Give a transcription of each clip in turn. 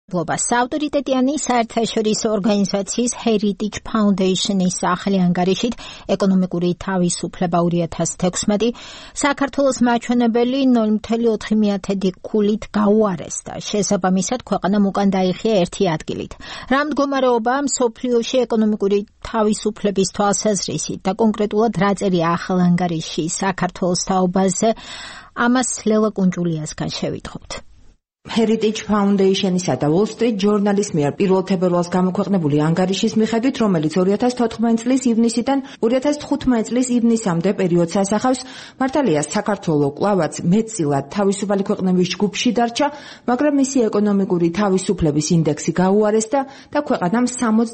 საავტორიტეტიანი საერთაშორისო ორგანიზაციის Heritage Foundation-ის სახელი ანგარიშით ეკონომიკური თავისუფლება 2016 საქართველოს მაჩვენებელი 0.4 ქულით გაუარესდა. შესაბამისად, ქვეყანამ უკან დაიხია ერთი ადგილით. რა მდგომარეობაა მსოფლიოში ეკონომიკური თავისუფლების თვალსაზრისით და კონკრეტულად რა წერია ახალ ანგარიშში საქართველოს თაობაზე, ამას ლელა კუნჯულიასგან შევიტყობთ. Heritage Foundation-ისა და Wall Street Journal-ის მიერ 1 თებერვალს გამოქვეყნებული ანგარიშის მიხედვით, რომელიც 2014 წლის ივნისიდან 2015 წლის ივნისამდე პერიოდს ასახავს, მართალია საქართველო კვლავაც მეტწილად თავისუფალი ქვეყნების ჯგუფში დარჩა, მაგრამ მისი ეკონომიკური თავისუფლების ინდექსი გაუარესდა და ქვეყანამ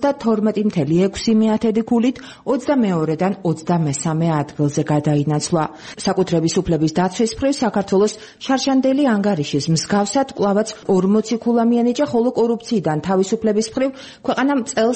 72.6 ქულით 22-დან 23 ადგილზე გადაინაცვლა. საკუთრების უფლების დაცვის მხრივ საქართველოს შარშანდელი ანგარიშის მსგავსად კლავაც 40 ქულა მიანიჭა, ხოლო კორუფციიდან თავისუფლების მხრივ ქვეყანამ წელს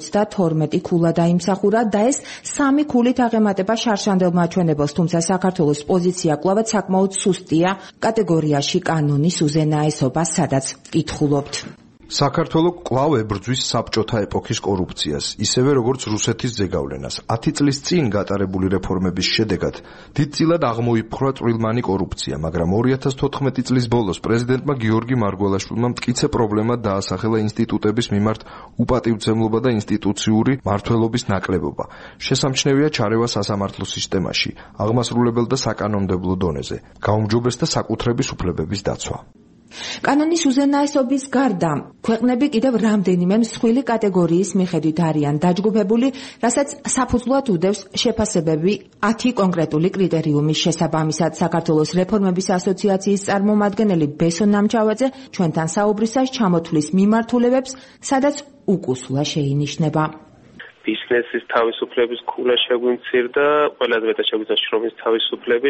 52 ქულა დაიმსახურა და ეს 3 ქულით აღემატება შარშანდელ მაჩვენებელს, თუმცა საქართველოს პოზიცია კლავაც საკმაოდ სუსტია კატეგორიაში კანონის უზენაესობა, სადაც კითხულობთ. საქართველო კვლავ ებრძვის საბჭოთა ეპოქის კორუფციას, ისევე როგორც რუსეთის ზეგავლენას. 10 წლის წინ გატარებული რეფორმების შედეგად დიდწილად აღმოიფხვრა წვრილმანი კორუფცია, მაგრამ 2014 წლის ბოლოს პრეზიდენტმა გიორგი მარგველაშვილმა მტკიცე პრობლემად დაასახელა ინსტიტუტების მიმართ უპატივცემლობა და ინსტიტუციური მმართველობის ნაკლებობა. შესამჩნევია ჩარევა სასამართლო სისტემაში, აღმასრულებელ და საკანონმდებლო დონეზე, გაუმჯობესდა საკუთრების უფლებების დაცვა. კანონის უზენაესობის გარდა, ქვეყნები კიდევ რამდენიმე მსხვილი კატეგორიის მიხედვით არიან დაჯგუფებული, რასაც საფუძვლად უდევს შეფასებები 10 კონკრეტული კრიტერიუმის შესაბამისად. საქართველოს რეფორმების ასოციაციის წარმომადგენელი ბესო ნამჩავაძე ჩვენთან საუბრისას ჩამოთვლის მიმართულებებს, სადაც უკუსვლა შეინიშნება. ბიზნესის თავისუფლების ქულა შეგვიმცირდა, ყველაზე მეტად შეგვიძლია შრომის თავისუფლების,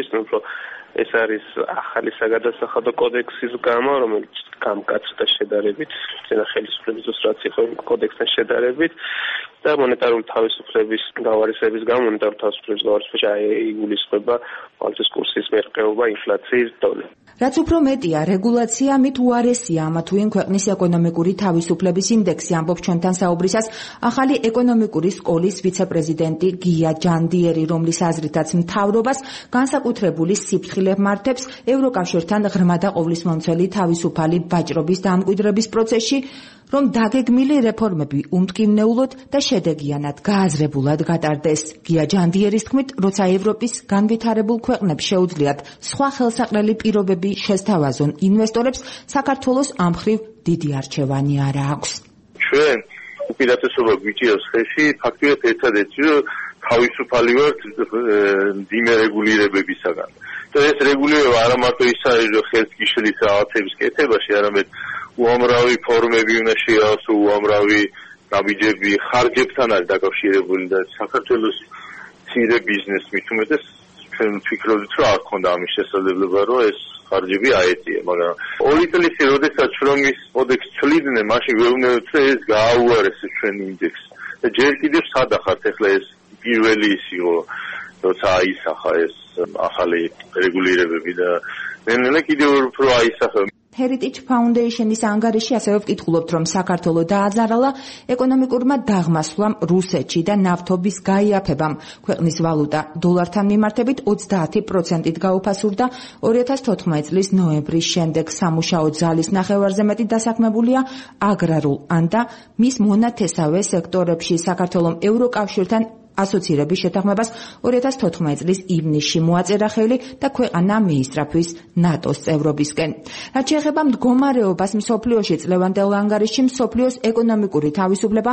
ეს არის ახალი საგადასახადო კოდექსის გამო, რომელიც გამკაცდა შედარებით, წინა ხელისუფლების დროს რაც იყო კოდექსთან შედარებით და მონეტარული თავისუფლების გავარესების გამო მონეტარული თავისუფლების გავარესება იგულისხმება ვალუტის კურსის მერყეობა, ინფლაციის დონე. რაც უფრო მეტია რეგულაცია, მით უარესია ამა თუ იმ ქვეყნის ეკონომიკური თავისუფლების ინდექსი, ამბობს ჩვენთან საუბრისას ახალი ეკონომიკური სკოლის ვიცე-პრეზიდენტი გია ჯანდიერი, რომლის აზრითაც მთავრობას განსაკუთრებული სიფრთხილე მართებს ევროკავშირთან ღრმა და ყოვლისმომცველი თავისუფალი ვაჭრობის დამკვიდრების პროცესში, რომ დაგეგმილი რეფორმები უმტკივნეულოდ და შედეგიანად გააზრებულად გატარდეს. გია ჯანდიერის თქმით, როცა ევროპის განვითარებულ ქვეყნებს შეუძლიათ სხვა ხელსაყრელი პირობები შესთავაზონ ინვესტორებს, საქართველოს ამ მხრივ დიდი არჩევანი არ აქვს. ჩვენ უპირატესობა გვიჭირავს ხელში ფაქტობრივად ერთადერთი, რომ თავისუფალი ვართ მძიმე რეგულირებებისაგან. და ეს რეგულირება არა მარტო ის არის, რომ ხელს გიშლის რაღაცების კეთებაში, არამედ უამრავი ფორმები უნდა შეასრულოს, უამრავი ნაბიჯები ხარჯებთან არის დაკავშირებული და საქართველოს მცირე ბიზნესს მით უმეტეს ჩვენ ვფიქრობთ, რომ არ ქონდა ამის შესაძლებლობა, რომ ეს ხარჯები აეწია, მაგრამ 2 წლის წინ, როდესაც შრომის კოდექსს ცვლიდნენ, მაშინ ვეუბნებოდ, რომ ეს გააუარესეს ჩვენ ინდექსს. და ჯერ კიდევ სადახართ ახლა ეს პირველი ის იყო, როცა აისახა ეს ახალი რეგულირებები და ნელ-ნელა კიდევ უფრო აისახა. Heritage Foundation-ის ანგარიში ასევე ვკითხულობთ, რომ საქართველო დააძარალა ეკონომიკურმა დაღმასვლამ რუსეთში და ნავთობის გაიაფებამ. ქვეყნის ვალუტა დოლართან მიმართებით 30%-ით გაუფასურდა 2014 წლის ნოემბრის შემდეგ. სამუშაო ძალის ნახევარზე მეტი დასაქმებულია აგრარულ და მის მონათესავე სექტორებში. საქართველომ ევროკავშირთან ასოცირების შეთანხმებას 2014 წლის ივნისში მოაწერა ხელი და ქვეყანა მიისწრაფვის ნატოს წევრობისკენ. რაც შეეხება მდგომარეობას მსოფლიოში, წლევანდელ ანგარიშში მსოფლიოს ეკონომიკური თავისუფლება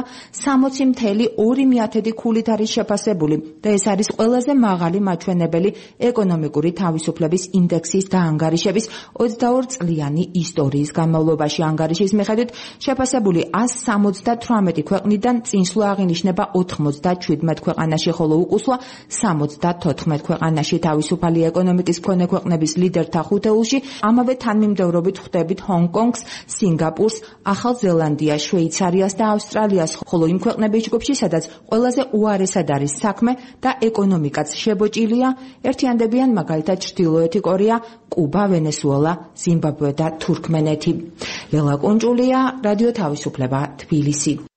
60.2 ქულით არის შეფასებული და ეს არის ყველაზე მაღალი მაჩვენებელი ეკონომიკური თავისუფლების ინდექსის დაანგარიშების 22 წლიანი ისტორიის განმავლობაში. ანგარიშის მიხედვით შეფასებული 178 ქვეყნიდან წინსვლა აღინიშნება 97 ქვეყანაში, ხოლო უკუსვა 74 ქვეყანაში. თავისუფალი ეკონომიკის მქონე ქვეყნების ლიდერთა ხუთეულში ამავე თანმიმდევრობით ხვდებით ჰონგ-კონგს, სინგაპურს, ახალ ზელანდიას, შვეიცარიას და ავსტრალიას, ხოლო იმ ქვეყნების ჯგუფში, სადაც ყველაზე უარესად არის საქმე და ეკონომიკაც შებოჭილია, ერთიანდებიან მაგალითად ჩრდილოეთი კორეა, კუბა, ვენესუელა, ზიმბაბვე და თურქმენეთი. ლელა კუნჭულია, რადიო თავისუფლება, თბილისი.